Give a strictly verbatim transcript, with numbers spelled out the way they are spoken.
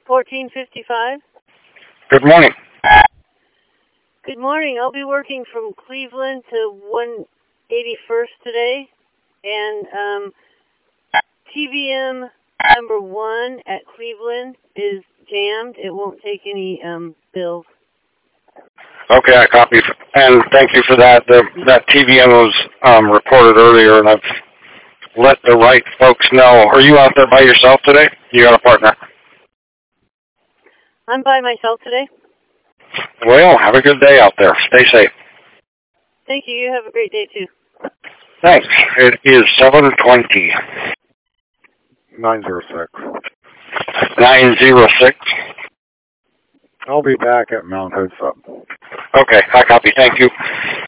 fourteen fifty-five. Good morning. Good morning. I'll be working from Cleveland to one eighty-first today. And um, T V M number one at Cleveland is jammed. It won't take any um, bills. Okay, I copy. And thank you for that. The, that T V M was um, reported earlier, and I've let the right folks know. Are you out there by yourself today? You got a partner? I'm by myself today. Well, have a good day out there. Stay safe. Thank you. You have a great day, too. Thanks. It is seven twenty. nine zero six. nine zero six. I'll be back at Mount Hood Sub. Okay, I copy. Thank you.